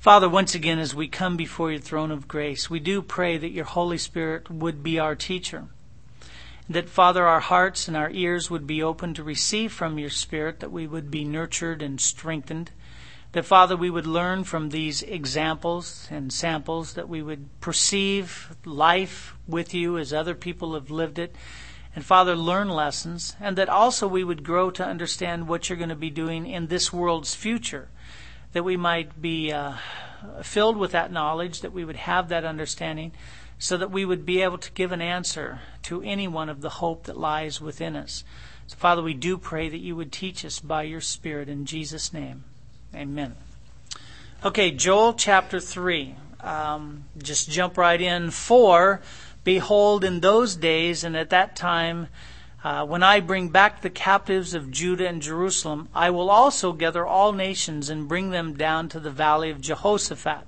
Father, once again, as we come before your throne of grace, we do pray that your Holy Spirit would be our teacher. That, Father, our hearts and our ears would be open to receive from your Spirit, that we would be nurtured and strengthened. That, Father, we would learn from these examples and samples, that we would perceive life with you as other people have lived it. And, Father, learn lessons. And that also we would grow to understand what you're going to be doing in this world's future. That we might be filled with that knowledge, that we would have that understanding, so that we would be able to give an answer to anyone of the hope that lies within us. So, Father, we do pray that you would teach us by your Spirit in Jesus' name. Amen. Okay, Joel chapter 3. Just jump right in. For, behold, in those days and at that time, when I bring back the captives of Judah and Jerusalem, I will also gather all nations and bring them down to the valley of Jehoshaphat.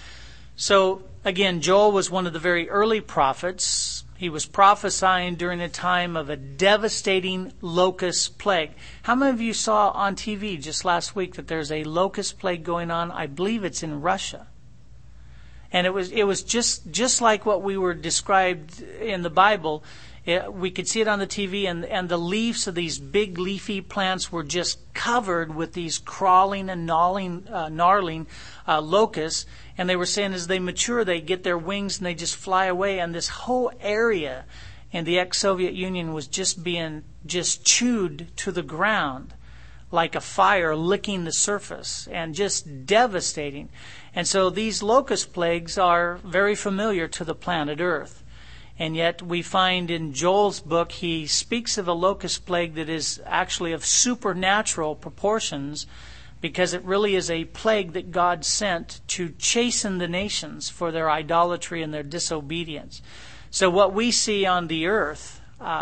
So, again, Joel was one of the very early prophets. He was prophesying during a time of a devastating locust plague. How many of you saw on TV just last week that there's a locust plague going on? I believe it's in Russia. And it was just like what we were described in the Bible. We could see it on the TV, and the leaves of these big leafy plants were just covered with these crawling and gnarling locusts. And they were saying as they mature, they get their wings and they just fly away. And this whole area in the ex-Soviet Union was just being chewed to the ground like a fire licking the surface, and just devastating. And so these locust plagues are very familiar to the planet Earth. And yet we find in Joel's book, he speaks of a locust plague that is actually of supernatural proportions, because it really is a plague that God sent to chasten the nations for their idolatry and their disobedience. So what we see on the earth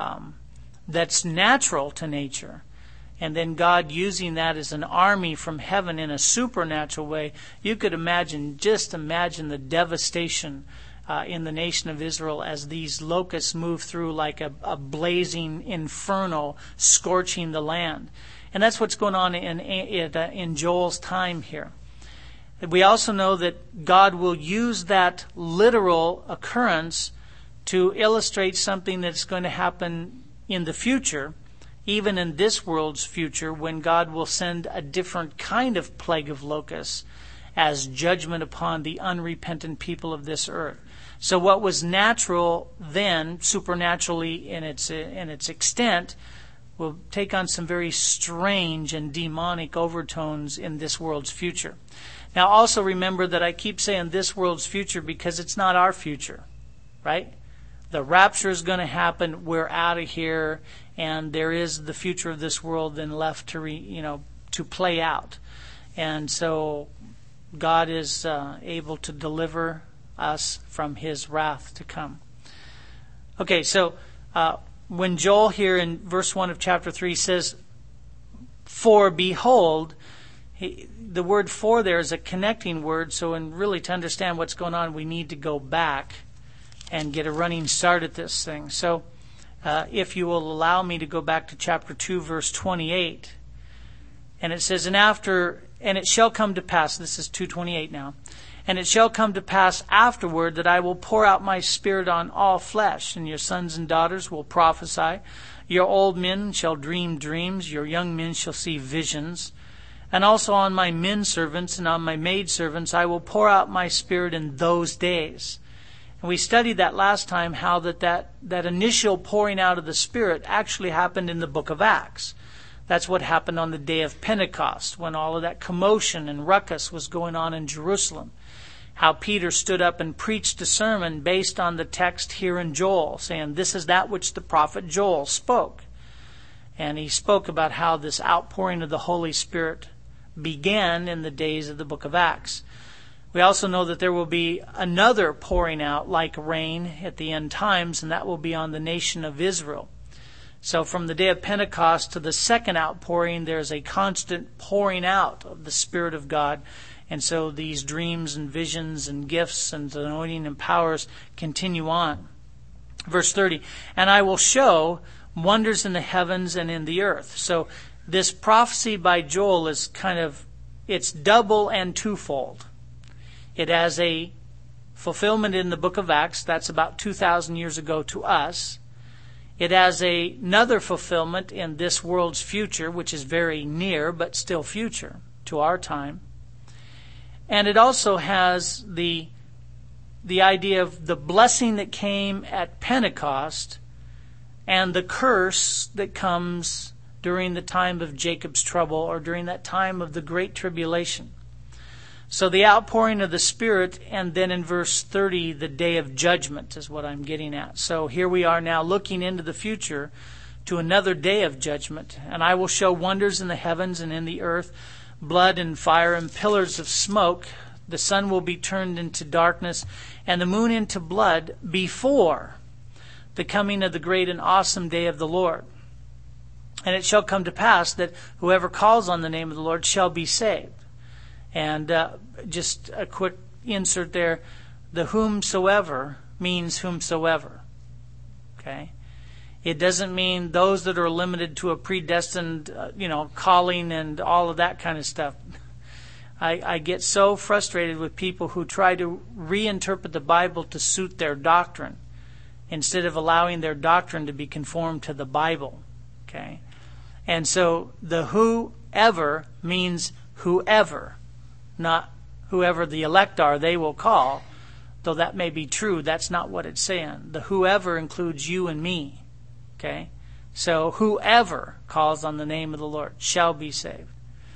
that's natural to nature, and then God using that as an army from heaven in a supernatural way, you could imagine the devastation in the nation of Israel as these locusts move through like a blazing inferno, scorching the land. And that's what's going on in Joel's time here. We also know that God will use that literal occurrence to illustrate something that's going to happen in the future, even in this world's future, when God will send a different kind of plague of locusts as judgment upon the unrepentant people of this earth. So what was natural then, supernaturally in its extent, will take on some very strange and demonic overtones in this world's future. Now also remember that I keep saying this world's future because it's not our future, right? The rapture is going to happen, we're out of here, and there is the future of this world then left to play out. And so God is able to deliver us from his wrath to come. Okay, so when Joel here in verse 1 of chapter 3 says, for behold, the word for there is a connecting word, so really to understand what's going on, we need to go back and get a running start at this thing. So if you will allow me to go back to chapter 2, verse 28, and it says, and it shall come to pass, this is 2:28 now, and it shall come to pass afterward that I will pour out my Spirit on all flesh, and your sons and daughters will prophesy. Your old men shall dream dreams, your young men shall see visions. And also on my men servants and on my maid servants I will pour out my Spirit in those days. And we studied that last time, how that initial pouring out of the Spirit actually happened in the book of Acts. That's what happened on the day of Pentecost, when all of that commotion and ruckus was going on in Jerusalem. How Peter stood up and preached a sermon based on the text here in Joel, saying, this is that which the prophet Joel spoke. And he spoke about how this outpouring of the Holy Spirit began in the days of the book of Acts. We also know that there will be another pouring out like rain at the end times, and that will be on the nation of Israel. So from the day of Pentecost to the second outpouring, there's a constant pouring out of the Spirit of God. And so these dreams and visions and gifts and anointing and powers continue on. Verse 30, and I will show wonders in the heavens and in the earth. So this prophecy by Joel is it's double and twofold. It has a fulfillment in the book of Acts. That's about 2,000 years ago to us. It has another fulfillment in this world's future, which is very near but still future to our time. And it also has the idea of the blessing that came at Pentecost and the curse that comes during the time of Jacob's trouble, or during that time of the Great Tribulation. So the outpouring of the Spirit, and then in verse 30, the day of judgment is what I'm getting at. So here we are now looking into the future to another day of judgment. And I will show wonders in the heavens and in the earth, blood and fire and pillars of smoke. The sun will be turned into darkness and the moon into blood before the coming of the great and awesome day of the Lord. And it shall come to pass that whoever calls on the name of the Lord shall be saved. And just a quick insert there, the whomsoever means whomsoever. Okay? It doesn't mean those that are limited to a predestined, calling and all of that kind of stuff. I get so frustrated with people who try to reinterpret the Bible to suit their doctrine instead of allowing their doctrine to be conformed to the Bible. Okay? And so the whoever means whoever, not whoever the elect are, they will call. Though that may be true, that's not what it's saying. The whoever includes you and me. Okay? So whoever calls on the name of the Lord shall be saved.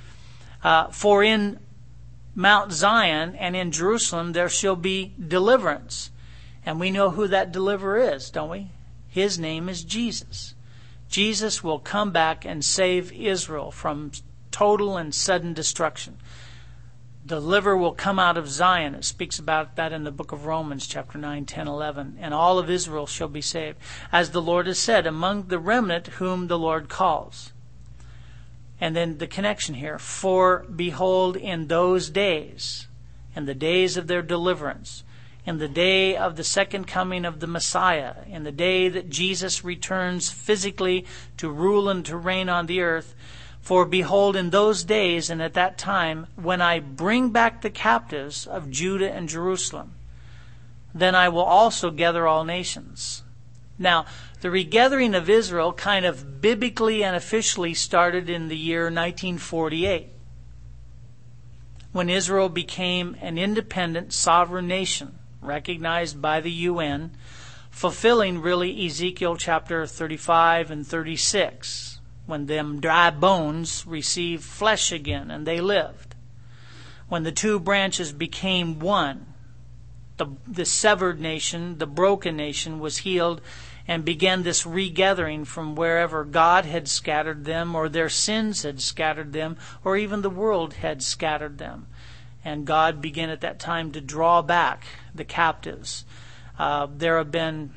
For in Mount Zion and in Jerusalem there shall be deliverance. And we know who that deliverer is, don't we? His name is Jesus. Jesus will come back and save Israel from total and sudden destruction. Deliverer will come out of Zion. It speaks about that in the book of Romans, chapter 9, 10, 11. And all of Israel shall be saved. As the Lord has said, among the remnant whom the Lord calls. And then the connection here. For behold, in those days, in the days of their deliverance, in the day of the second coming of the Messiah, in the day that Jesus returns physically to rule and to reign on the earth, for behold, in those days and at that time, when I bring back the captives of Judah and Jerusalem, then I will also gather all nations. Now, the regathering of Israel kind of biblically and officially started in the year 1948, when Israel became an independent sovereign nation, recognized by the UN, fulfilling really Ezekiel chapter 35 and 36, when them dry bones received flesh again and they lived. When the two branches became one, the severed nation, the broken nation, was healed and began this regathering from wherever God had scattered them, or their sins had scattered them, or even the world had scattered them. And God began at that time to draw back the captives. There have been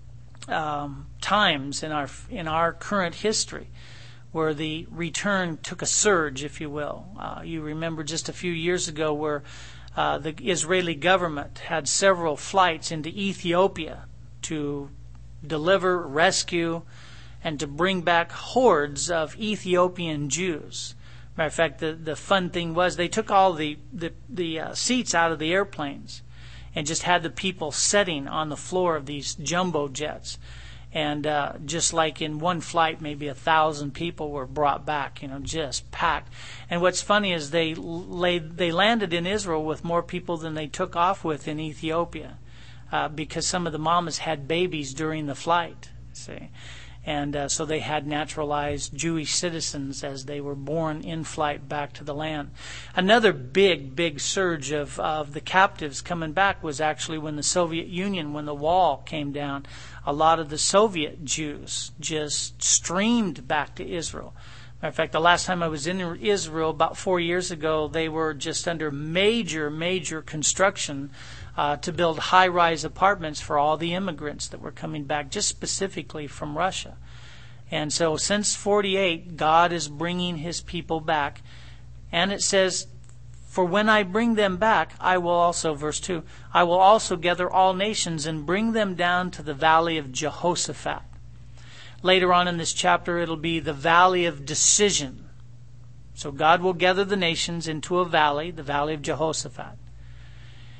times in our current history where the return took a surge, if you will. You remember just a few years ago where the Israeli government had several flights into Ethiopia to deliver, rescue, and to bring back hordes of Ethiopian Jews. Matter of fact, the fun thing was they took all the seats out of the airplanes and just had the people sitting on the floor of these jumbo jets. And just like in one flight, maybe 1,000 people were brought back, just packed. And what's funny is they landed in Israel with more people than they took off with in Ethiopia, because some of the mamas had babies during the flight, see. And so they had naturalized Jewish citizens as they were born in flight back to the land. Another big surge of the captives coming back was actually when the Soviet Union, when the wall came down. A lot of the Soviet Jews just streamed back to Israel. Matter of fact, the last time I was in Israel, about 4 years ago, they were just under major construction to build high-rise apartments for all the immigrants that were coming back, just specifically from Russia. And so since 48, God is bringing His people back. And it says, for when I bring them back, I will also, verse 2, I will also gather all nations and bring them down to the valley of Jehoshaphat. Later on in this chapter, it'll be the valley of decision. So God will gather the nations into a valley, the valley of Jehoshaphat.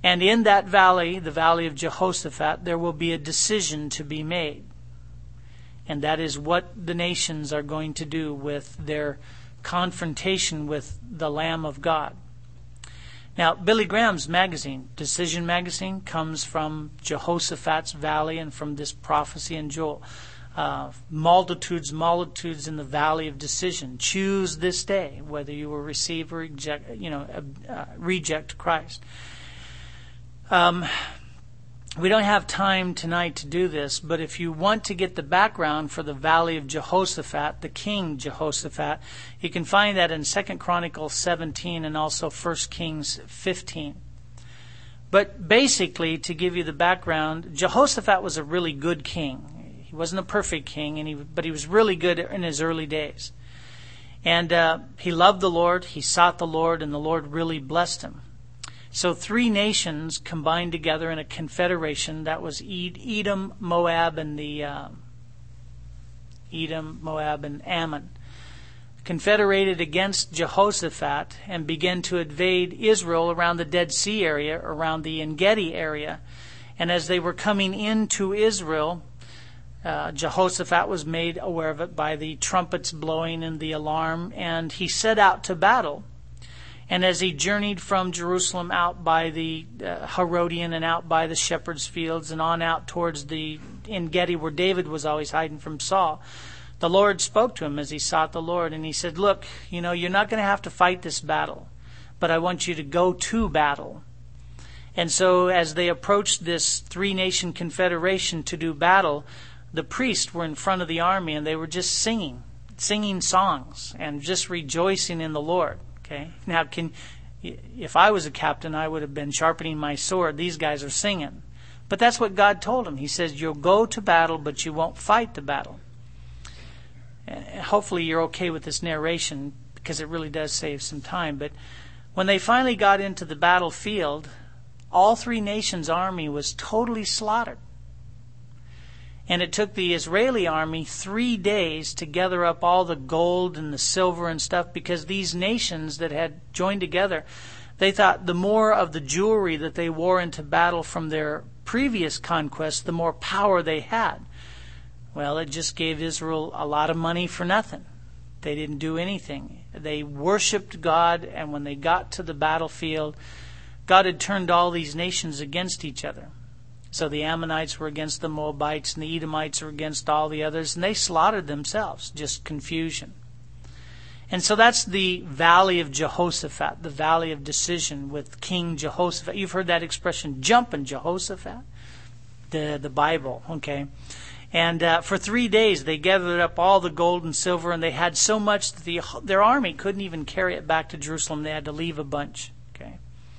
And in that valley, the valley of Jehoshaphat, there will be a decision to be made. And that is what the nations are going to do with their confrontation with the Lamb of God. Now, Billy Graham's magazine, Decision Magazine, comes from Jehoshaphat's valley and from this prophecy in Joel. Multitudes in the valley of decision. Choose this day whether you will receive or reject Christ. We don't have time tonight to do this, but if you want to get the background for the valley of Jehoshaphat, the king Jehoshaphat, you can find that in 2 Chronicles 17 and also 1 Kings 15. But basically, to give you the background, Jehoshaphat was a really good king. He wasn't a perfect king, but he was really good in his early days. And he loved the Lord, he sought the Lord, and the Lord really blessed him. So 3 nations combined together in a confederation. That was Edom, Moab, and Ammon, confederated against Jehoshaphat and began to invade Israel around the Dead Sea area, around the En-Gedi area. And as they were coming into Israel, Jehoshaphat was made aware of it by the trumpets blowing and the alarm, and he set out to battle. And as he journeyed from Jerusalem out by the Herodian and out by the shepherd's fields and on out towards the En-Gedi where David was always hiding from Saul, the Lord spoke to him as he sought the Lord. And he said, look, you're not going to have to fight this battle, but I want you to go to battle. And so as they approached this 3-nation confederation to do battle, the priests were in front of the army and they were just singing songs and just rejoicing in the Lord. Okay. Now, if I was a captain, I would have been sharpening my sword. These guys are singing. But that's what God told him. He says, you'll go to battle, but you won't fight the battle. Hopefully you're okay with this narration because it really does save some time. But when they finally got into the battlefield, all 3 nations' army was totally slaughtered. And it took the Israeli army 3 days to gather up all the gold and the silver and stuff, because these nations that had joined together, they thought the more of the jewelry that they wore into battle from their previous conquest, the more power they had. Well, it just gave Israel a lot of money for nothing. They didn't do anything. They worshipped God, and when they got to the battlefield, God had turned all these nations against each other. So the Ammonites were against the Moabites, and the Edomites were against all the others, and they slaughtered themselves, just confusion. And so that's the valley of Jehoshaphat, the valley of decision with King Jehoshaphat. You've heard that expression, jumping Jehoshaphat, the Bible, okay? And for 3 days they gathered up all the gold and silver, and they had so much that their army couldn't even carry it back to Jerusalem. They had to leave a bunch. Okay.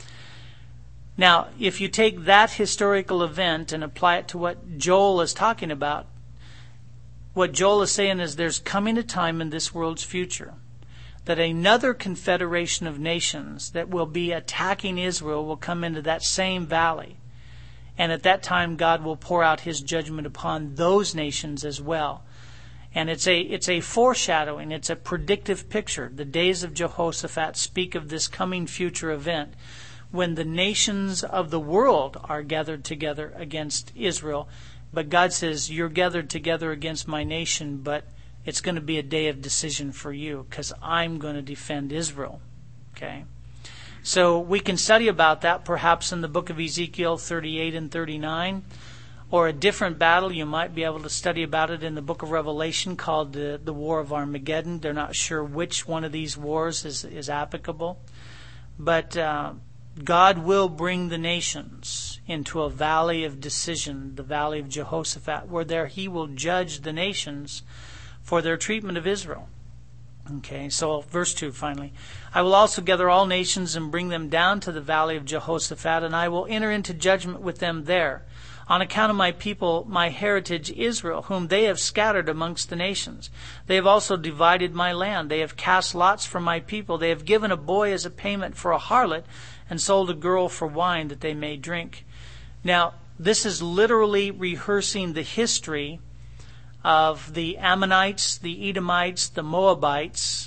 Now, if you take that historical event and apply it to what Joel is talking about, what Joel is saying is there's coming a time in this world's future that another confederation of nations that will be attacking Israel will come into that same valley. And at that time, God will pour out his judgment upon those nations as well. And it's a foreshadowing, it's a predictive picture. The days of Jehoshaphat speak of this coming future event when the nations of the world are gathered together against Israel. But God says, you're gathered together against my nation, but it's going to be a day of decision for you because I'm going to defend Israel. Okay? So we can study about that perhaps in the book of Ezekiel 38 and 39, or a different battle. You might be able to study about it in the book of Revelation called the War of Armageddon. They're not sure which one of these wars is applicable. But God will bring the nations into a valley of decision, the valley of Jehoshaphat, where there he will judge the nations for their treatment of Israel. Okay, so verse 2 finally. I will also gather all nations and bring them down to the valley of Jehoshaphat, and I will enter into judgment with them there, on account of my people, my heritage Israel, whom they have scattered amongst the nations. They have also divided my land. They have cast lots for my people. They have given a boy as a payment for a harlot, and sold a girl for wine that they may drink. Now, this is literally rehearsing the history of the Ammonites, the Edomites, the Moabites,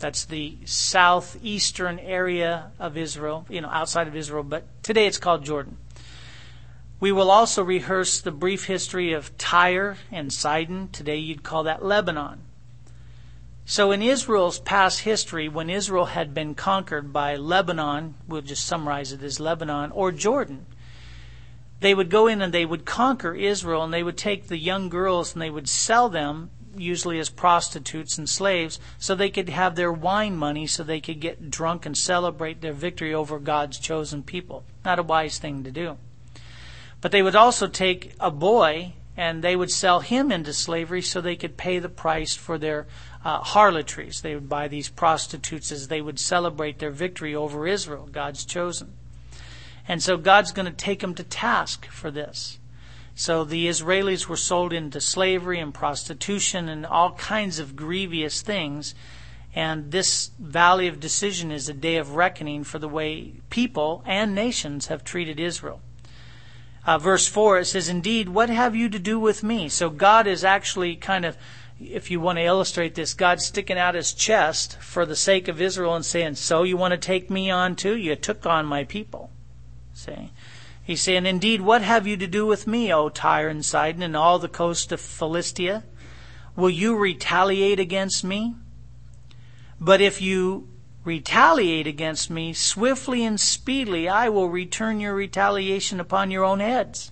That's the southeastern area of Israel, outside of Israel, but today it's called Jordan. We will also rehearse the brief history of Tyre and Sidon. Today you'd call that Lebanon. So in Israel's past history, when Israel had been conquered by Lebanon, we'll just summarize it as Lebanon, or Jordan, they would go in and they would conquer Israel, and they would take the young girls and they would sell them, usually as prostitutes and slaves, so they could have their wine money, so they could get drunk and celebrate their victory over God's chosen people. Not a wise thing to do. But they would also take a boy and they would sell him into slavery so they could pay the price for their harlotries. They would buy these prostitutes as they would celebrate their victory over Israel, God's chosen. And so God's going to take them to task for this. So the Israelis were sold into slavery and prostitution and all kinds of grievous things. And this valley of decision is a day of reckoning for the way people and nations have treated Israel. Verse 4, it says, "Indeed, what have you to do with me?" So God is actually kind of, if you want to illustrate this, God's sticking out his chest for the sake of Israel and saying, so you want to take me on too? You took on my people. See? He's saying, "Indeed, what have you to do with me, O Tyre and Sidon, and all the coast of Philistia? Will you retaliate against me? But if you retaliate against me, swiftly and speedily I will return your retaliation upon your own heads."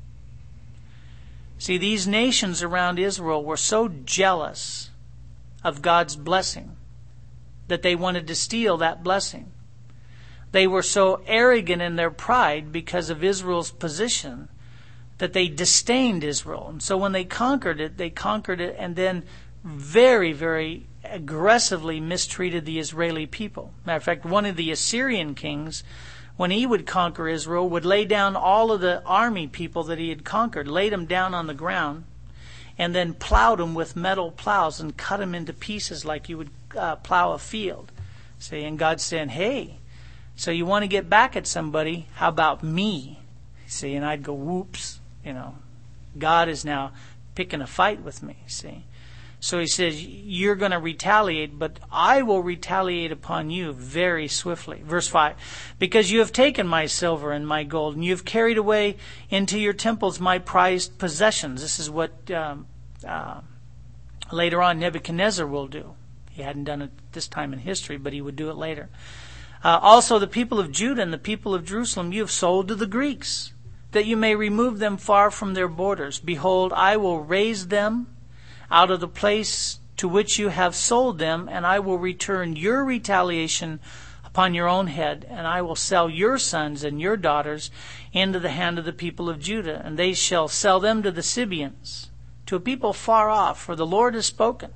See, these nations around Israel were so jealous of God's blessing that they wanted to steal that blessing. They were so arrogant in their pride because of Israel's position that they disdained Israel. And so when they conquered it and then very, very aggressively mistreated the Israeli people. Matter of fact, one of the Assyrian kings, when he would conquer Israel, would lay down all of the army people that he had conquered, laid them down on the ground, and then plowed them with metal plows and cut them into pieces like you would plow a field. See, and God's saying, hey, so you want to get back at somebody, how about me? See, and I'd go, whoops, God is now picking a fight with me, see. So he says, you're going to retaliate, but I will retaliate upon you very swiftly. Verse 5, "Because you have taken my silver and my gold, and you have carried away into your temples my prized possessions." This is what later on Nebuchadnezzar will do. He hadn't done it this time in history, but he would do it later. "Also the people of Judah and the people of Jerusalem you have sold to the Greeks, that you may remove them far from their borders. Behold, I will raise them out of the place to which you have sold them, and I will return your retaliation upon your own head, and I will sell your sons and your daughters into the hand of the people of Judah, and they shall sell them to the Sabeans, to a people far off, for the Lord has spoken."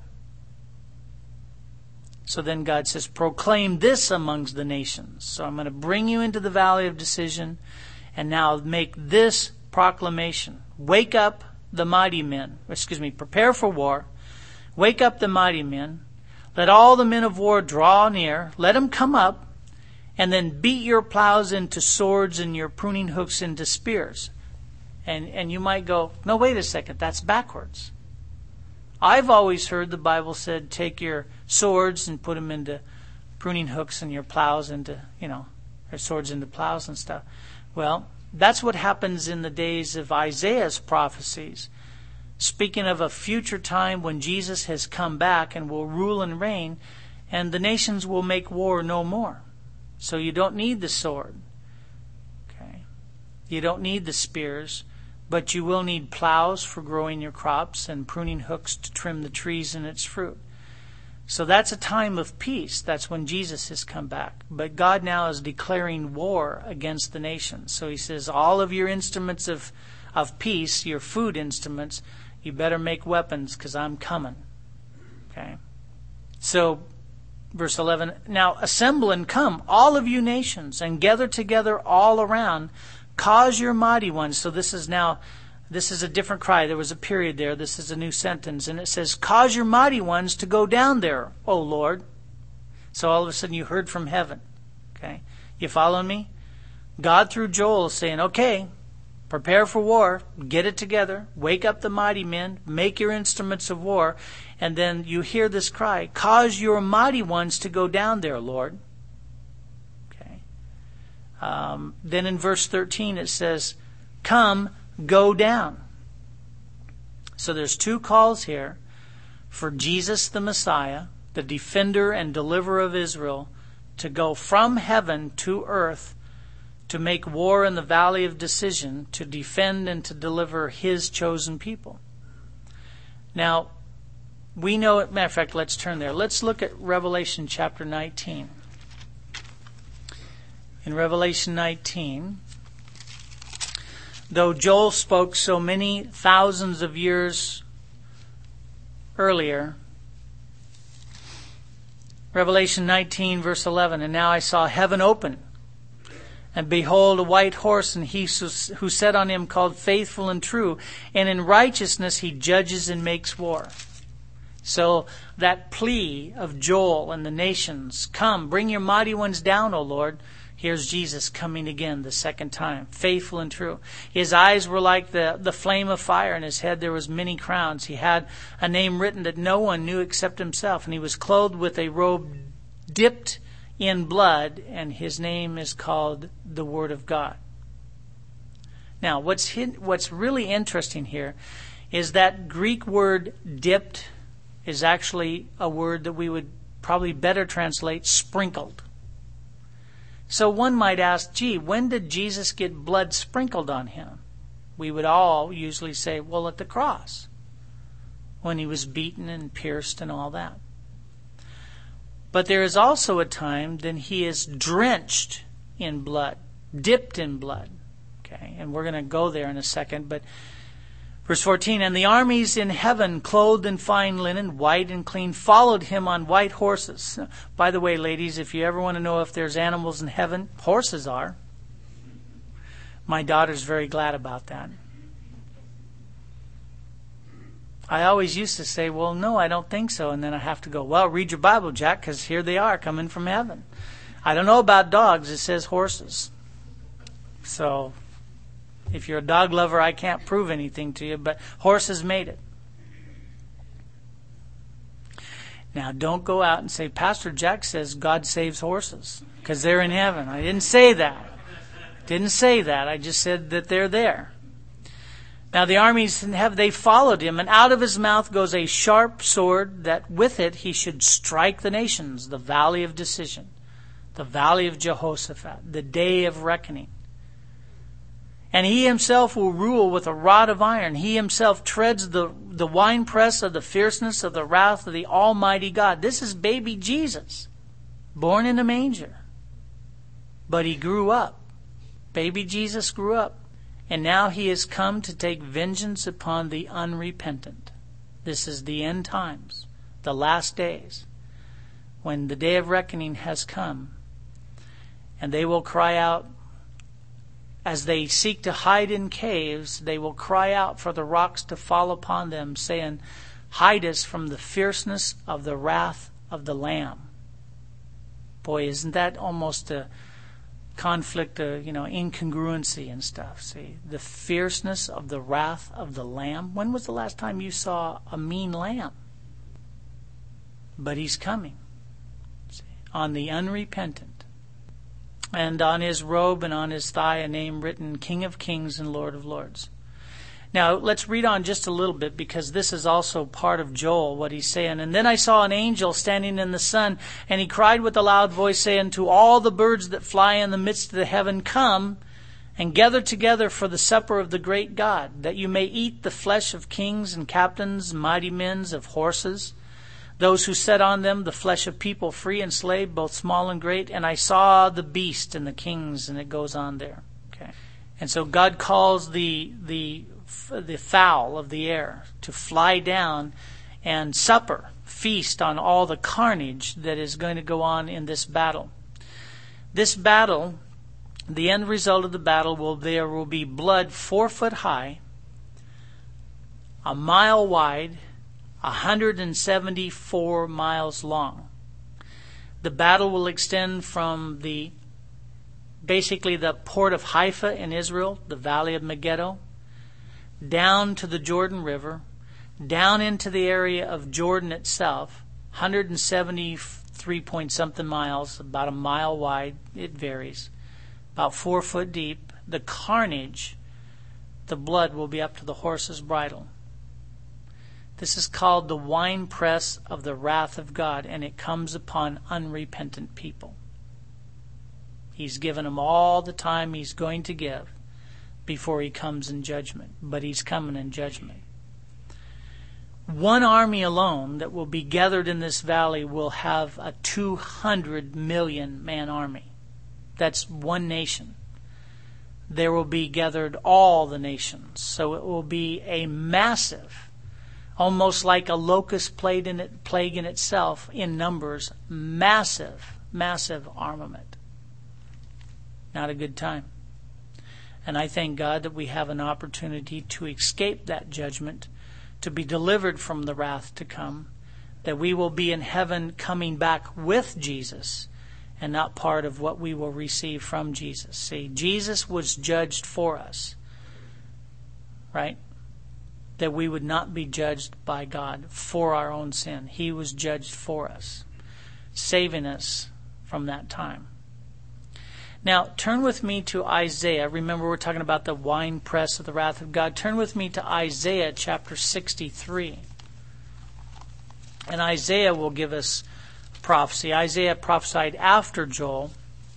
So then God says, proclaim this amongst the nations. So I'm going to bring you into the valley of decision, and now make this proclamation. Wake up the mighty men. Prepare for war. Wake up the mighty men. Let all the men of war draw near. Let them come up, and then beat your plows into swords and your pruning hooks into spears. And you might go, no, wait a second, that's backwards. I've always heard the Bible said, take your swords and put them into pruning hooks and your plows into, or swords into plows and stuff. Well, that's what happens in the days of Isaiah's prophecies, speaking of a future time when Jesus has come back and will rule and reign, and the nations will make war no more. So you don't need the sword. Okay? You don't need the spears, but you will need plows for growing your crops and pruning hooks to trim the trees and its fruit. So that's a time of peace. That's when Jesus has come back. But God now is declaring war against the nations. So he says, all of your instruments of peace, your food instruments, you better make weapons because I'm coming. Okay? So, verse 11, now assemble and come, all of you nations, and gather together all around. Cause your mighty ones. So this is a different cry. There was a period there. This is a new sentence. And it says, cause your mighty ones to go down there, O Lord. So all of a sudden you heard from heaven. Okay? You following me? God through Joel is saying, okay, Prepare for war. Get it together. Wake up the mighty men. Make your instruments of war. And then you hear this cry, cause your mighty ones to go down there, Lord. Okay. Then in verse 13 it says, come, go down. So there's two calls here for Jesus the Messiah, the defender and deliverer of Israel, to go from heaven to earth to make war in the valley of decision, to defend and to deliver His chosen people. Now, we know, matter of fact, let's turn there. Let's look at Revelation chapter 19. In Revelation 19, though Joel spoke so many thousands of years earlier, Revelation 19, verse 11, and now I saw heaven open, and behold, a white horse, and he who sat on him called Faithful and True, and in righteousness he judges and makes war. So that plea of Joel and the nations, come, bring your mighty ones down, O Lord. Here's Jesus coming again the second time, faithful and true. His eyes were like the flame of fire, and his head there was many crowns. He had a name written that no one knew except himself, and he was clothed with a robe dipped in blood, and his name is called the Word of God. Now, what's really interesting here is that Greek word dipped is actually a word that we would probably better translate sprinkled. So one might ask, gee, when did Jesus get blood sprinkled on him? We would all usually say, well, at the cross, when he was beaten and pierced and all that. But there is also a time then he is drenched in blood, dipped in blood. Okay, and we're going to go there in a second. But verse 14, and the armies in heaven, clothed in fine linen, white and clean, followed him on white horses. By the way, ladies, if you ever want to know if there's animals in heaven, horses are. My daughter's very glad about that. I always used to say, well, no, I don't think so. And then I have to go, well, read your Bible, Jack, because here they are coming from heaven. I don't know about dogs. It says horses. So if you're a dog lover, I can't prove anything to you, but horses made it. Now, don't go out and say, Pastor Jack says God saves horses because they're in heaven. I didn't say that. I just said that they're there. Now the armies in heaven, they followed him, and out of his mouth goes a sharp sword, that with it he should strike the nations, the valley of decision, the valley of Jehoshaphat, the day of reckoning. And he himself will rule with a rod of iron. He himself treads the winepress of the fierceness of the wrath of the Almighty God. This is baby Jesus, born in a manger. But he grew up. Baby Jesus grew up. And now he has come to take vengeance upon the unrepentant. This is the end times, the last days, when the day of reckoning has come. And they will cry out, as they seek to hide in caves, they will cry out for the rocks to fall upon them, saying, hide us from the fierceness of the wrath of the Lamb. Boy, isn't that almost a conflict, incongruency and stuff. See, the fierceness of the wrath of the Lamb. When was the last time you saw a mean lamb? But he's coming. See, on the unrepentant. And on his robe and on his thigh a name written, King of Kings and Lord of Lords. Now, let's read on just a little bit, because this is also part of Joel, what he's saying. And then I saw an angel standing in the sun, and he cried with a loud voice, saying, to all the birds that fly in the midst of the heaven, come and gather together for the supper of the great God, that you may eat the flesh of kings and captains, mighty men, of horses, those who sat on them, the flesh of people free and slave, both small and great. And I saw the beast and the kings, and it goes on there. Okay. And so God calls the fowl of the air to fly down and supper, feast on all the carnage that is going to go on in this battle. This battle, the end result of the battle there will be blood 4 foot high, a mile wide, 174 miles long. The battle will extend from the basically the port of Haifa in Israel, the valley of Megiddo, down to the Jordan River, down into the area of Jordan itself, 173 point something miles, about a mile wide, it varies, about 4 foot deep. The carnage, the blood will be up to the horse's bridle. This is called the winepress of the wrath of God, and it comes upon unrepentant people. He's given them all the time He's going to give before He comes in judgment. But He's coming in judgment. One army alone that will be gathered in this valley will have a 200 million man army. That's one nation. There will be gathered all the nations. So it will be a massive, almost like a locust plague in itself in numbers, massive armament. Not a good time. And I thank God that we have an opportunity to escape that judgment, to be delivered from the wrath to come, that we will be in heaven coming back with Jesus and not part of what we will receive from Jesus. See, Jesus was judged for us, right? That we would not be judged by God for our own sin. He was judged for us, saving us from that time. Now, turn with me to Isaiah. Remember, we're talking about the winepress of the wrath of God. Turn with me to Isaiah chapter 63. And Isaiah will give us prophecy. Isaiah prophesied after Joel.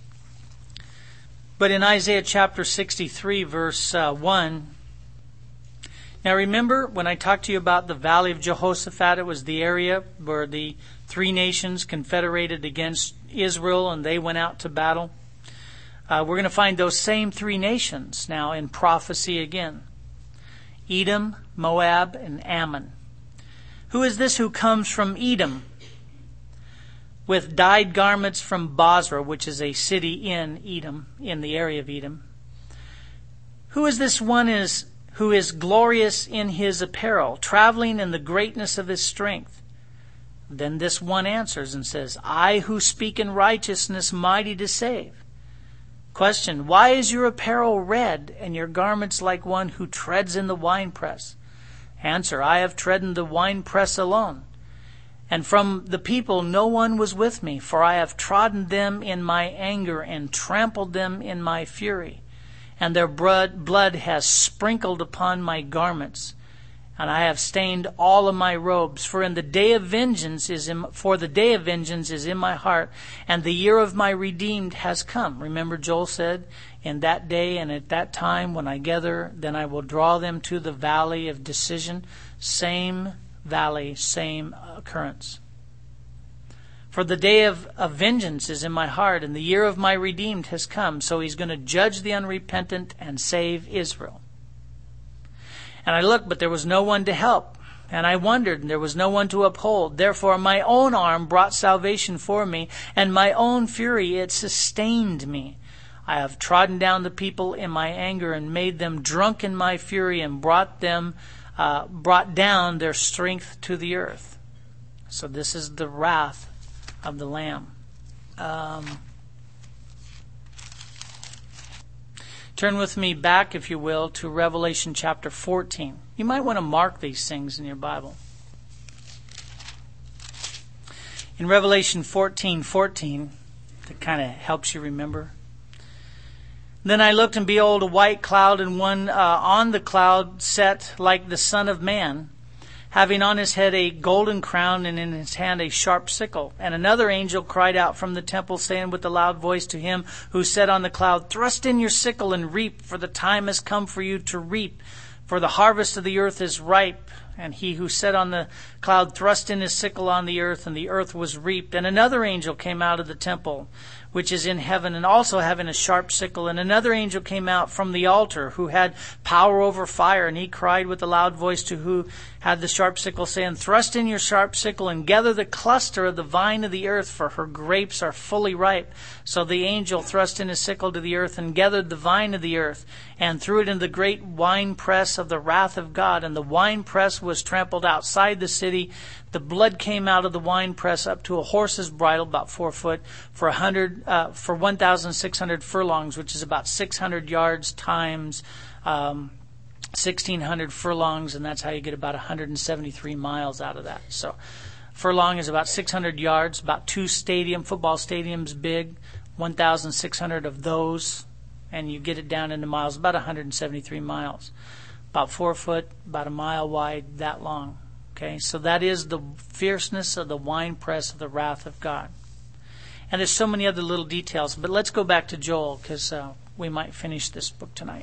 But in Isaiah chapter 63, verse 1, now remember, when I talked to you about the valley of Jehoshaphat, it was the area where the three nations confederated against Israel and they went out to battle. We're going to find those same three nations now in prophecy again. Edom, Moab, and Ammon. Who is this who comes from Edom with dyed garments from Bozrah, which is a city in Edom, in the area of Edom? Who is this one who is glorious in his apparel, traveling in the greatness of his strength? Then this one answers and says, I who speak in righteousness, mighty to save. Question, why is your apparel red and your garments like one who treads in the winepress? Answer, I have trodden the winepress alone. And from the people no one was with me, for I have trodden them in my anger and trampled them in my fury. And their blood has sprinkled upon my garments, and I have stained all of my robes. For the day of vengeance is in my heart, and the year of my redeemed has come. Remember, Joel said, in that day and at that time when I gather, then I will draw them to the valley of decision. Same valley, same occurrence. For the day of vengeance is in my heart, and the year of my redeemed has come. So He's going to judge the unrepentant and save Israel. And I looked, but there was no one to help. And I wondered, and there was no one to uphold. Therefore my own arm brought salvation for me, and my own fury, it sustained me. I have trodden down the people in my anger, and made them drunk in my fury, and brought down their strength to the earth. So this is the wrath of the Lamb. Turn with me back, if you will, to Revelation chapter 14. You might want to mark these things in your Bible. In Revelation 14:14, that kind of helps you remember. Then I looked, and behold, a white cloud, and one on the cloud sat like the Son of Man, having on his head a golden crown, and in his hand a sharp sickle. And another angel cried out from the temple, saying with a loud voice to him who sat on the cloud, Thrust in your sickle and reap, for the time has come for you to reap, for the harvest of the earth is ripe. And he who sat on the cloud thrust in his sickle on the earth, and the earth was reaped. And another angel came out of the temple, which is in heaven, and also having a sharp sickle. And another angel came out from the altar, who had power over fire. And he cried with a loud voice to who had the sharp sickle, saying, Thrust in your sharp sickle, and gather the cluster of the vine of the earth, for her grapes are fully ripe. So the angel thrust in his sickle to the earth, and gathered the vine of the earth, and threw it into the great winepress of the wrath of God. And the winepress was trampled outside the city. The blood came out of the winepress up to a horse's bridle, about 4 foot, for 1,600 furlongs, which is about 600 yards times 1,600 furlongs, and that's how you get about 173 miles out of that. So furlong is about 600 yards, about 2 football stadiums big, 1,600 of those, and you get it down into miles, about 173 miles. About 4 foot, about a mile wide, that long. Okay, so that is the fierceness of the winepress of the wrath of God. And there's so many other little details, but let's go back to Joel, because we might finish this book tonight.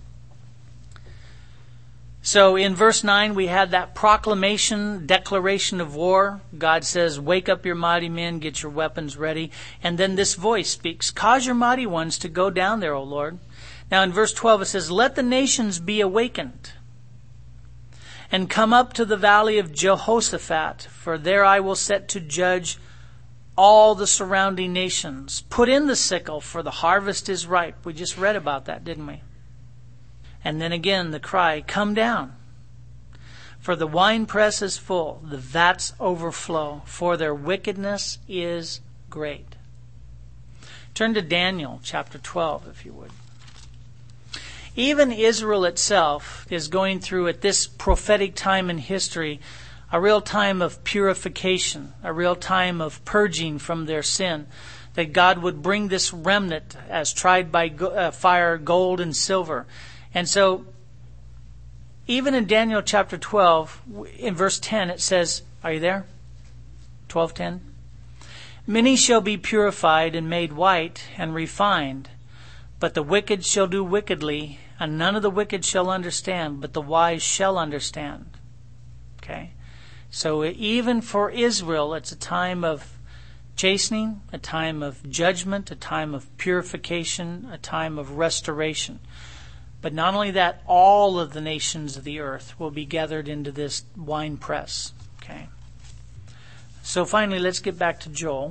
So in verse 9, we had that proclamation, declaration of war. God says, wake up your mighty men, get your weapons ready. And then this voice speaks, cause your mighty ones to go down there, O Lord. Now in verse 12 it says, let the nations be awakened and come up to the valley of Jehoshaphat, for there I will set to judge all the surrounding nations. Put in the sickle, for the harvest is ripe. We just read about that, didn't we? And then again the cry, come down, for the winepress is full, the vats overflow, for their wickedness is great. Turn to Daniel chapter 12, if you would. Even Israel itself is going through, at this prophetic time in history, a real time of purification, a real time of purging from their sin, that God would bring this remnant as tried by fire, gold and silver. And so, even in Daniel chapter 12, in verse 10, it says, are you there? 12:10. Many shall be purified and made white and refined, but the wicked shall do wickedly, and none of the wicked shall understand, but the wise shall understand. Okay? So even for Israel, it's a time of chastening, a time of judgment, a time of purification, a time of restoration. But not only that, all of the nations of the earth will be gathered into this wine press. Okay. So finally, let's get back to Joel.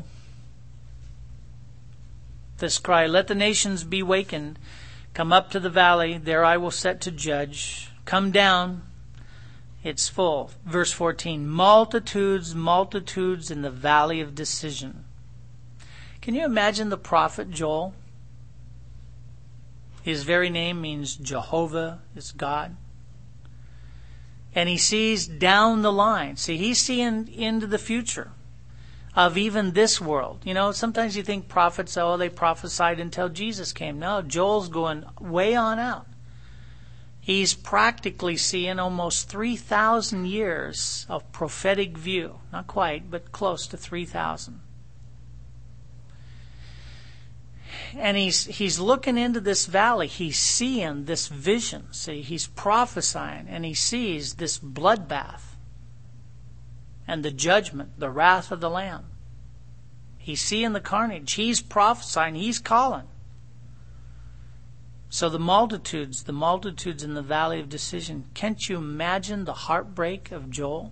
This cry, let the nations be wakened. Come up to the valley. There I will set to judge. Come down. It's full. Verse 14. Multitudes, multitudes in the valley of decision. Can you imagine the prophet Joel? His very name means Jehovah is God. And he sees down the line. See, he's seeing into the future of even this world. You know, sometimes you think prophets, they prophesied until Jesus came. No, Joel's going way on out. He's practically seeing almost 3,000 years of prophetic view. Not quite, but close to 3,000. And he's looking into this valley. He's seeing this vision. See, he's prophesying, and he sees this bloodbath and the judgment, the wrath of the Lamb. He's seeing the carnage. He's prophesying. He's calling. So the multitudes in the valley of decision. Can't you imagine the heartbreak of Joel?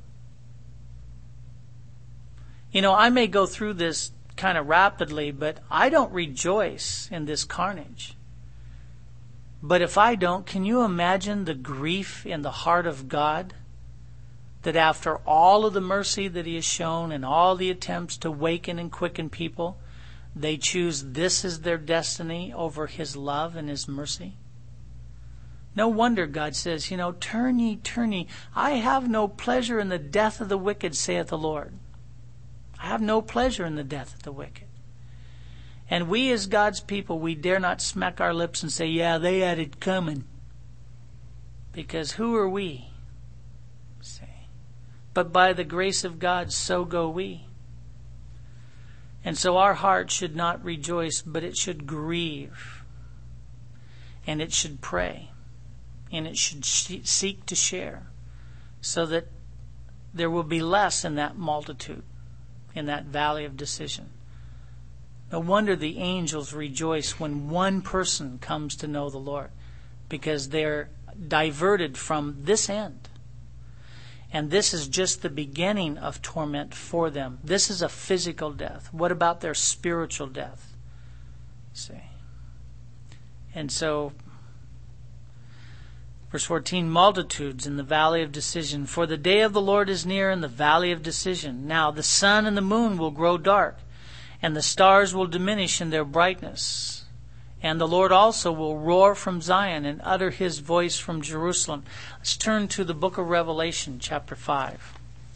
You know, I may go through this kind of rapidly, but I don't rejoice in this carnage. But if I don't, can you imagine the grief in the heart of God, that after all of the mercy that He has shown and all the attempts to waken and quicken people, they choose this as their destiny over His love and His mercy? No wonder God says, turn ye, turn ye. I have no pleasure in the death of the wicked, saith the Lord. I have no pleasure in the death of the wicked. And we as God's people, we dare not smack our lips and say, yeah, they had it coming. Because who are we? Say, but by the grace of God, so go we. And so our heart should not rejoice, but it should grieve. And it should pray. And it should seek to share. So that there will be less in that multitude, in that valley of decision. No wonder the angels rejoice when one person comes to know the Lord, because they're diverted from this end. And this is just the beginning of torment for them. This is a physical death. What about their spiritual death? See? And so, Verse 14, multitudes in the valley of decision. For the day of the Lord is near in the valley of decision. Now the sun and the moon will grow dark, and the stars will diminish in their brightness. And the Lord also will roar from Zion and utter his voice from Jerusalem. Let's turn to the book of Revelation, chapter 5.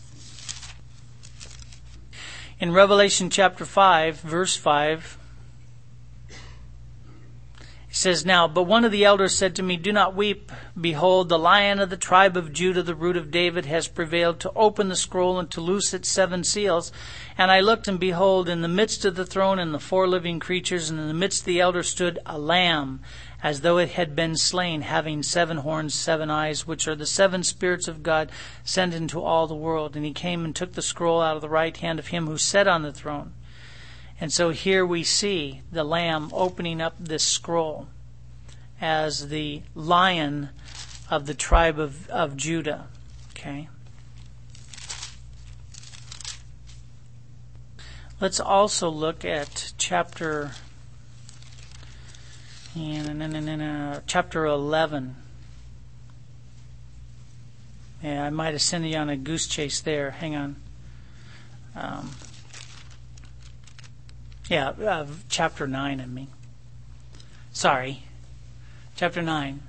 In Revelation chapter 5, verse 5, it says, Now, but one of the elders said to me, Do not weep. Behold, the Lion of the tribe of Judah, the root of David, has prevailed to open the scroll and to loose its 7 seals. And I looked, and behold, in the midst of the throne and the 4 living creatures, and in the midst of the elders stood a lamb, as though it had been slain, having 7 horns, 7 eyes, which are the 7 spirits of God sent into all the world. And he came and took the scroll out of the right hand of him who sat on the throne. And so here we see the Lamb opening up this scroll as the Lion of the tribe of Judah. Okay. Let's also look at chapter 11. Yeah, I might have sent you on a goose chase there. Hang on. Chapter 9, I mean. Sorry. Chapter 9.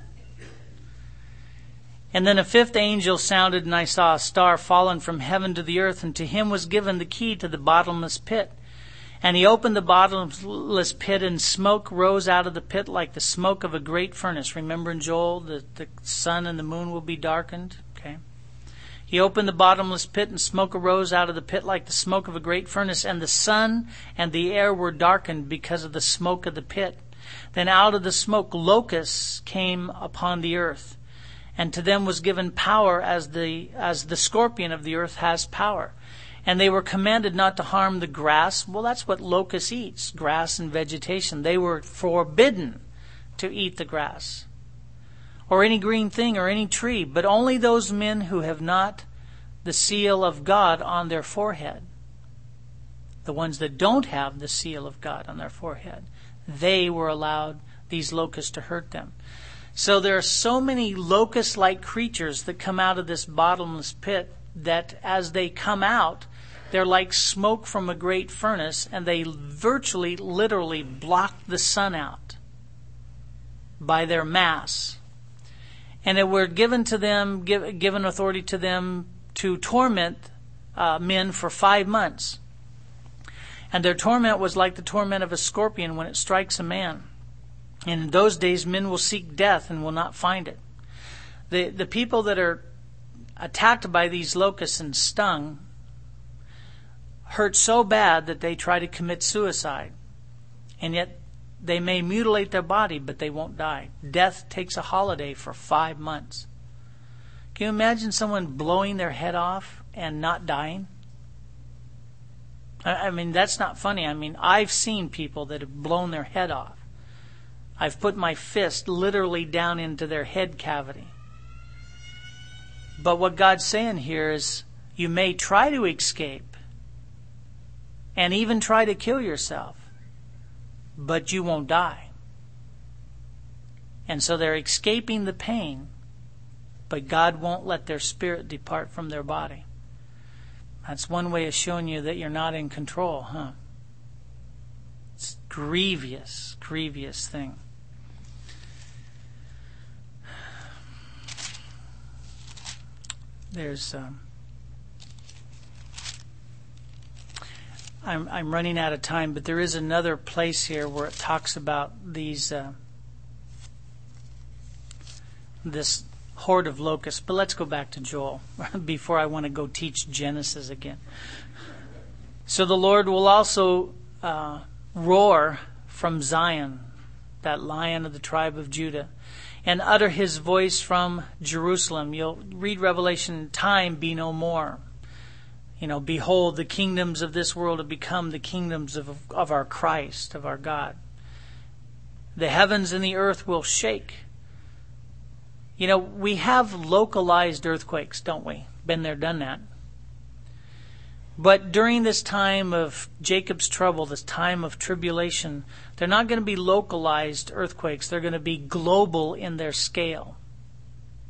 And then a 5th angel sounded, and I saw a star fallen from heaven to the earth, and to him was given the key to the bottomless pit. And he opened the bottomless pit, and smoke rose out of the pit like the smoke of a great furnace. Remember in Joel that the sun and the moon will be darkened? Okay. He opened the bottomless pit, and smoke arose out of the pit like the smoke of a great furnace, and the sun and the air were darkened because of the smoke of the pit. Then out of the smoke locusts came upon the earth, and to them was given power as the scorpion of the earth has power. And they were commanded not to harm the grass. Well, that's what locust eats, grass and vegetation. They were forbidden to eat the grass, or any green thing, or any tree, but only those men who have not the seal of God on their forehead. The ones that don't have the seal of God on their forehead, they were allowed these locusts to hurt them. So there are so many locust-like creatures that come out of this bottomless pit that as they come out, they're like smoke from a great furnace, and they virtually, literally block the sun out by their mass. And it were given to them, given authority to them to torment men for 5 months. And their torment was like the torment of a scorpion when it strikes a man. And in those days, men will seek death and will not find it. The people that are attacked by these locusts and stung hurt so bad that they try to commit suicide. And yet they may mutilate their body, but they won't die. Death takes a holiday for 5 months. Can you imagine someone blowing their head off and not dying? I mean, that's not funny. I mean, I've seen people that have blown their head off. I've put my fist literally down into their head cavity. But what God's saying here is, you may try to escape and even try to kill yourself, but you won't die. And so they're escaping the pain, but God won't let their spirit depart from their body. That's one way of showing you that you're not in control, huh? It's a grievous, grievous thing. There's I'm running out of time, but there is another place here where it talks about these this horde of locusts. But let's go back to Joel before I want to go teach Genesis again. So the Lord will also roar from Zion, that Lion of the tribe of Judah, and utter his voice from Jerusalem. You'll read Revelation, time be no more. Behold, the kingdoms of this world have become the kingdoms of our Christ, of our God. The heavens and the earth will shake. We have localized earthquakes, don't we? Been there, done that. But during this time of Jacob's trouble, this time of tribulation, they're not going to be localized earthquakes. They're going to be global in their scale.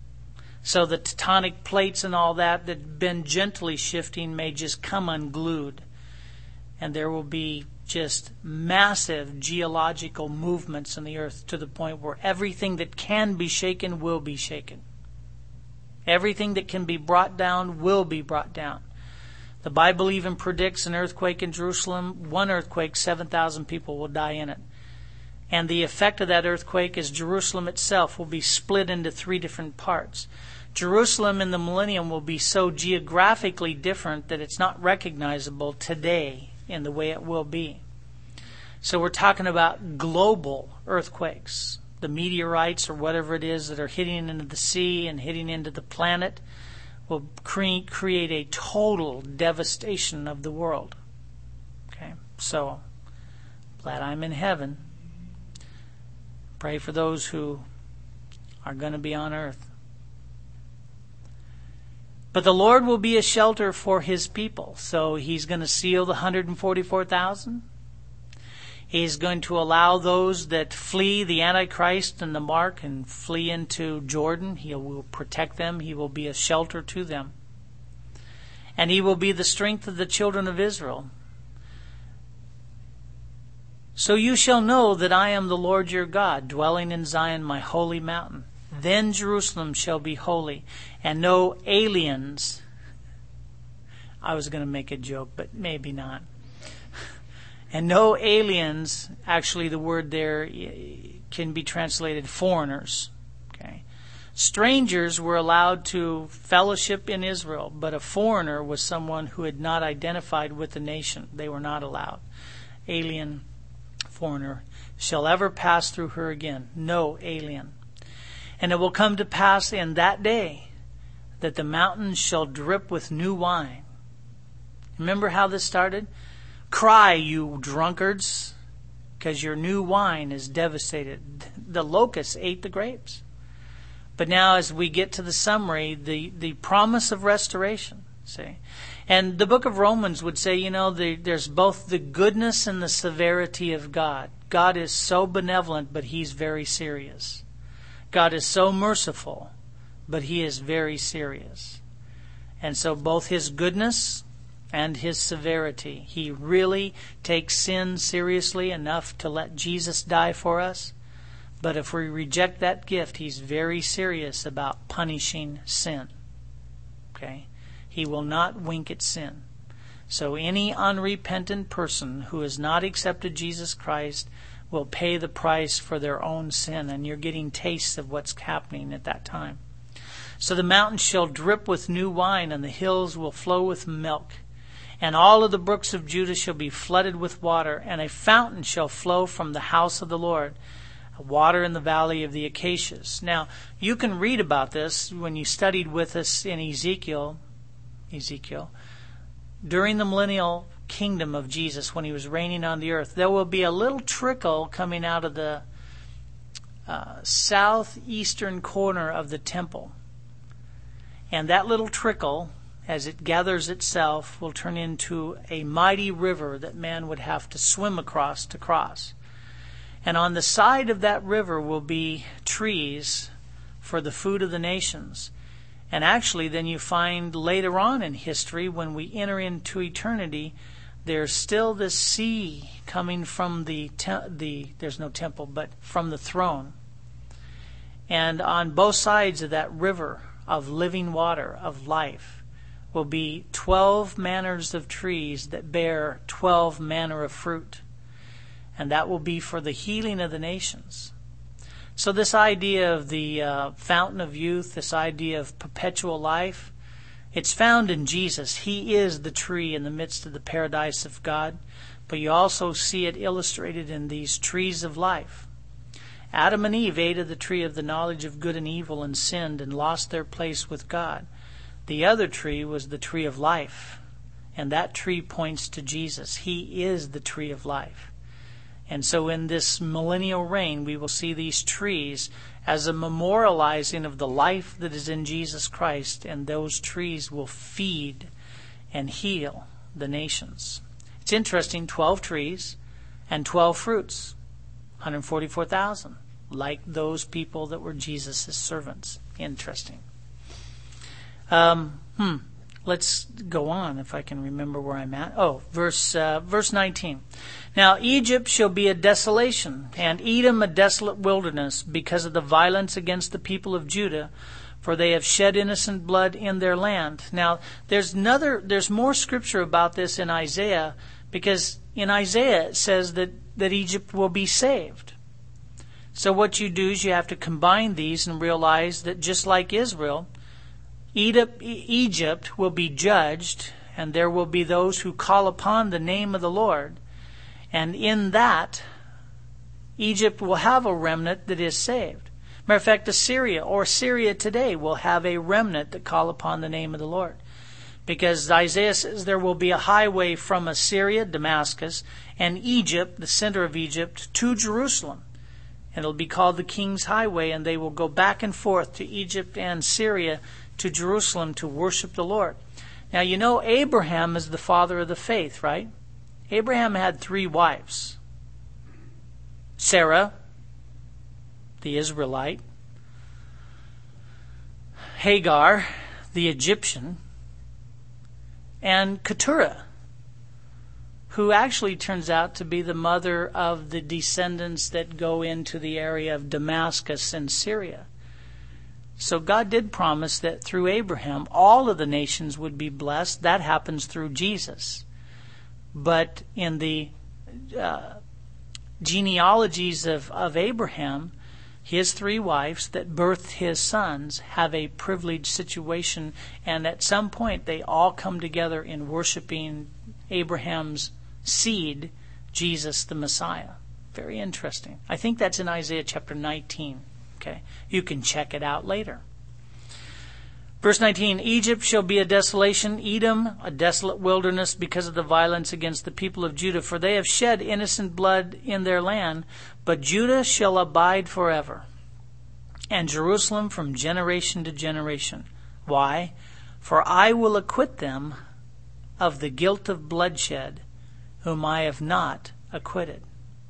So the tectonic plates and all that had been gently shifting may just come unglued. And there will be just massive geological movements in the earth to the point where everything that can be shaken will be shaken. Everything that can be brought down will be brought down. The Bible even predicts an earthquake in Jerusalem. One earthquake, 7,000 people will die in it. And the effect of that earthquake is Jerusalem itself will be split into 3 different parts. Jerusalem in the millennium will be so geographically different that it's not recognizable today in the way it will be. So we're talking about global earthquakes. The meteorites or whatever it is that are hitting into the sea and hitting into the planet will create a total devastation of the world. Okay, so glad I'm in heaven. Pray for those who are going to be on earth. But the Lord will be a shelter for His people. So He's going to seal the 144,000. He's going to allow those that flee the Antichrist and the mark and flee into Jordan. He will protect them. He will be a shelter to them. And He will be the strength of the children of Israel. So you shall know that I am the Lord your God, dwelling in Zion, my holy mountain. Then Jerusalem shall be holy, and no aliens. I was going to make a joke, but maybe not. And no aliens, actually the word there can be translated foreigners. Okay. Strangers were allowed to fellowship in Israel, but a foreigner was someone who had not identified with the nation. They were not allowed. Alien, foreigner, shall ever pass through her again. No alien. And it will come to pass in that day that the mountains shall drip with new wine. Remember how this started? Cry, you drunkards, because your new wine is devastated. The locusts ate the grapes. But now as we get to the summary, the promise of restoration, see? And the book of Romans would say, there's both the goodness and the severity of God. God is so benevolent, but He's very serious. God is so merciful, but He is very serious. And so both His goodness and His severity. He really takes sin seriously enough to let Jesus die for us. But if we reject that gift, He's very serious about punishing sin. Okay? He will not wink at sin. So any unrepentant person who has not accepted Jesus Christ will pay the price for their own sin, and you're getting tastes of what's happening at that time. So the mountains shall drip with new wine, and the hills will flow with milk. And all of the brooks of Judah shall be flooded with water, and a fountain shall flow from the house of the Lord, water in the valley of the acacias. Now, you can read about this when you studied with us in Ezekiel. During the millennial kingdom of Jesus, when He was reigning on the earth, there will be a little trickle coming out of the southeastern corner of the temple. And that little trickle, as it gathers itself, will turn into a mighty river that man would have to swim across to cross. And on the side of that river will be trees for the food of the nations. And actually, then you find later on in history, when we enter into eternity, there's still this sea coming from there's no temple, but from the throne. And on both sides of that river of living water, of life, will be 12 manners of trees that bear 12 manner of fruit. And that will be for the healing of the nations. So this idea of the fountain of youth, this idea of perpetual life, it's found in Jesus. He is the tree in the midst of the paradise of God. But you also see it illustrated in these trees of life. Adam and Eve ate of the tree of the knowledge of good and evil and sinned and lost their place with God. The other tree was the tree of life. And that tree points to Jesus. He is the tree of life. And so in this millennial reign, we will see these trees as a memorializing of the life that is in Jesus Christ, and those trees will feed and heal the nations. It's interesting, 12 trees and 12 fruits, 144,000, like those people that were Jesus' servants. Interesting. Let's go on if I can remember where I'm at. Verse 19. Now Egypt shall be a desolation, and Edom a desolate wilderness, because of the violence against the people of Judah, for they have shed innocent blood in their land. Now there's more scripture about this in Isaiah, because in Isaiah it says that Egypt will be saved. So what you do is you have to combine these and realize that just like Israel, Egypt will be judged, and there will be those who call upon the name of the Lord. And in that, Egypt will have a remnant that is saved. Matter of fact, Syria today will have a remnant that call upon the name of the Lord. Because Isaiah says there will be a highway from Assyria, Damascus, and Egypt, the center of Egypt, to Jerusalem. And it'll be called the King's Highway, and they will go back and forth to Egypt and Syria to Jerusalem to worship the Lord. Now, you know Abraham is the father of the faith, right? Abraham had 3 wives. Sarah, the Israelite. Hagar, the Egyptian. And Keturah, who actually turns out to be the mother of the descendants that go into the area of Damascus and Syria. So God did promise that through Abraham, all of the nations would be blessed. That happens through Jesus. But in the genealogies of Abraham, his 3 wives that birthed his sons have a privileged situation, and at some point they all come together in worshiping Abraham's seed, Jesus the Messiah. Very interesting. I think that's in Isaiah chapter 19. Okay, you can check it out later. Verse 19, Egypt shall be a desolation, Edom a desolate wilderness, because of the violence against the people of Judah. For they have shed innocent blood in their land, but Judah shall abide forever, and Jerusalem from generation to generation. Why? For I will acquit them of the guilt of bloodshed, whom I have not acquitted.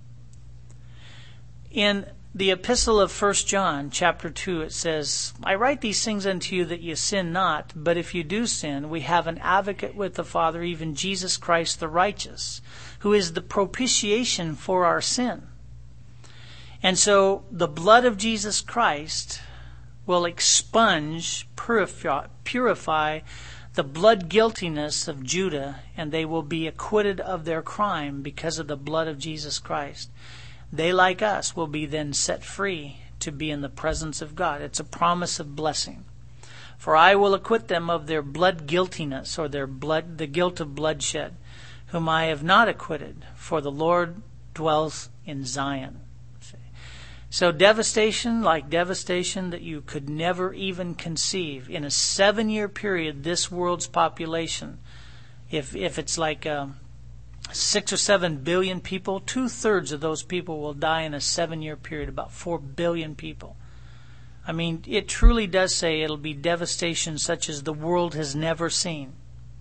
In the epistle of 1 John, chapter 2, it says, I write these things unto you that you sin not, but if you do sin, we have an advocate with the Father, even Jesus Christ the righteous, who is the propitiation for our sin. And so the blood of Jesus Christ will expunge, purify the blood guiltiness of Judah, and they will be acquitted of their crime because of the blood of Jesus Christ. They, like us, will be then set free to be in the presence of God. It's a promise of blessing. For I will acquit them of their blood guiltiness, or the guilt of bloodshed, whom I have not acquitted, for the Lord dwells in Zion. So devastation, like devastation that you could never even conceive. In a 7-year period, this world's population, if it's like 6 or 7 billion people, 2/3 of those people will die in a 7-year period, about 4 billion people. I mean, it truly does say it'll be devastation such as the world has never seen.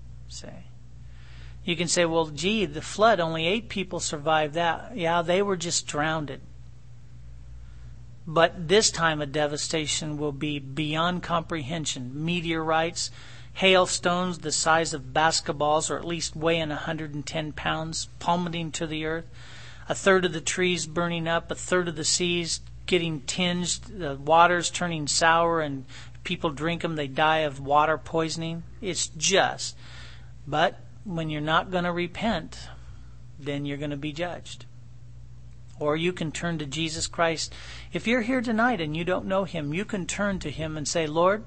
You can say, well, gee, the flood, only 8 people survived that. Yeah, they were just drowned. But this time of devastation will be beyond comprehension. Meteorites, hailstones the size of basketballs, or at least weighing 110 pounds, plummeting to the earth. 1/3 of the trees burning up, 1/3 of the seas getting tinged, the waters turning sour, and people drink them, they die of water poisoning. It's just. But when you're not going to repent, then you're going to be judged. Or you can turn to Jesus Christ. If you're here tonight and you don't know Him, you can turn to Him and say, Lord,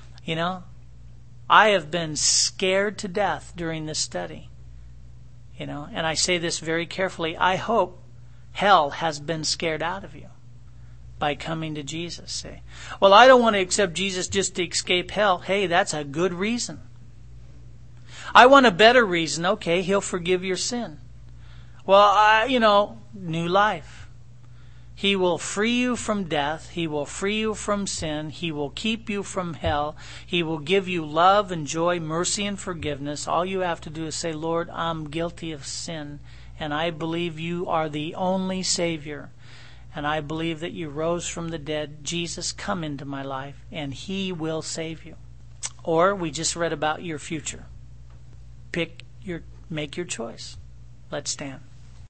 I have been scared to death during this study. And I say this very carefully. I hope hell has been scared out of you by coming to Jesus. Say, well, I don't want to accept Jesus just to escape hell. Hey, that's a good reason. I want a better reason. Okay, He'll forgive your sin. Well, new life. He will free you from death. He will free you from sin. He will keep you from hell. He will give you love and joy, mercy and forgiveness. All you have to do is say, Lord, I'm guilty of sin, and I believe you are the only Savior, and I believe that you rose from the dead. Jesus, come into my life, and He will save you. or we just read about your future. Make your choice. Let's stand.